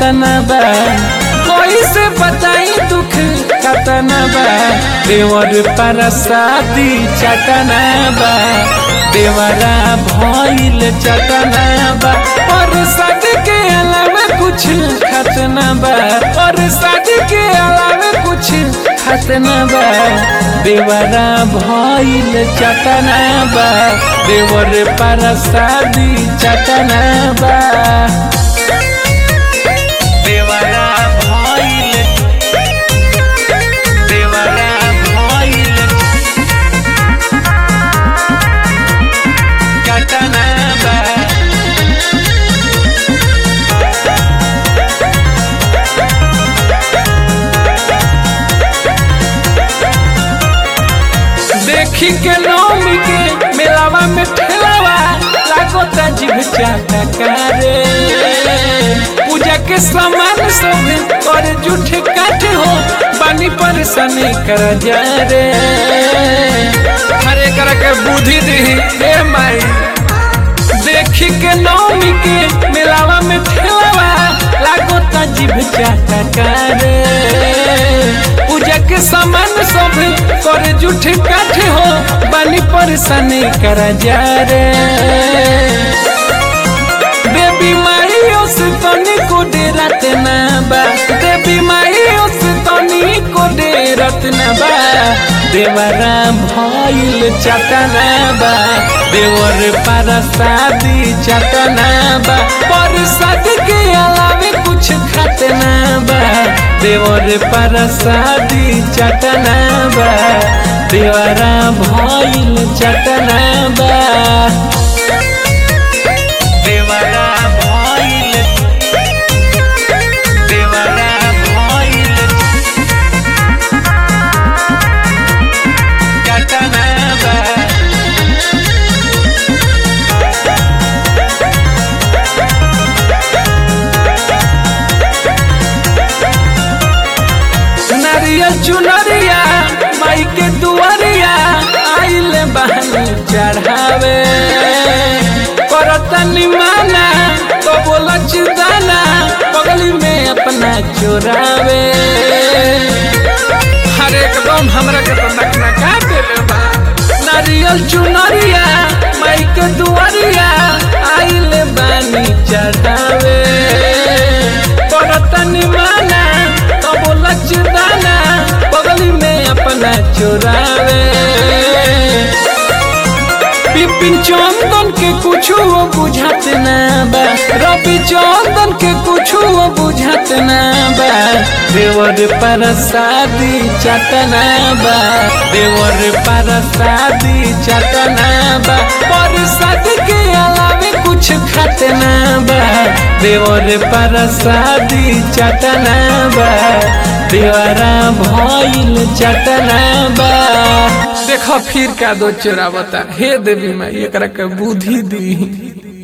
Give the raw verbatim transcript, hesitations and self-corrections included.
कतना बा कैसे बताई दुख कतना बा देवर पर शादी चटना बा देवरा भइल चटना बा और शादी के अलावा कुछ खतना बा और शादी के अलावा कुछ खतना बा देवरा भइल चटना बा देवर पर शादी चटना बा देवरा भइल देवरा भइल चटना बा देखी के नौमी के मेलावा में ठेलावा लागोता जीभ चाटा करे पूजा के सामान सब और जूठे काटे हो बानी परेशानी कर जा रे हरे कर के बुद्धि दी हे माई देखी के नौमी के मेलावा में ठेलावा लागोता जीभ चाटा करे पूजा के सामान सब कर जूठे काटे हो बानी परेशानी कर जा रे देवी माई उस तनी को डेरत ना बा देवी माई उस तनी को डेरत ना बा देवरा भइल चटना बा देवर पर शादी चटना बा पर शादी के अलावे कुछ खतना बा देवर पर शादी चटना बा देवरा भइल चटना बा देवरा भइल देवरा भइल चटना बा नारियल चुनरिया माई के दुआरिया आइल बहन चढ़ावे करतनी माना तो बोलच दाना बगली में अपना चोरावे हर एकदम हमरा के तो नकना का देले बा नारियल चुनरिया माई के दुआरिया आइल बानी चढ़ावे करतनी माना तो बोलच दाना बगली में अपना चोरावे पिपिन चंदन के कुछ बुझात ना बा रवि चंदन के कुछ बुझात ना बा देवर पर शादी चटना बा देवर पर शादी चटना बा पर शादी के अलावे कुछ खतना बा देवर पर शादी चटना बा देवरा भइल चटना बा देखो फिर का दो चोरावता हे देवी माई एकरा के बुद्धि दी।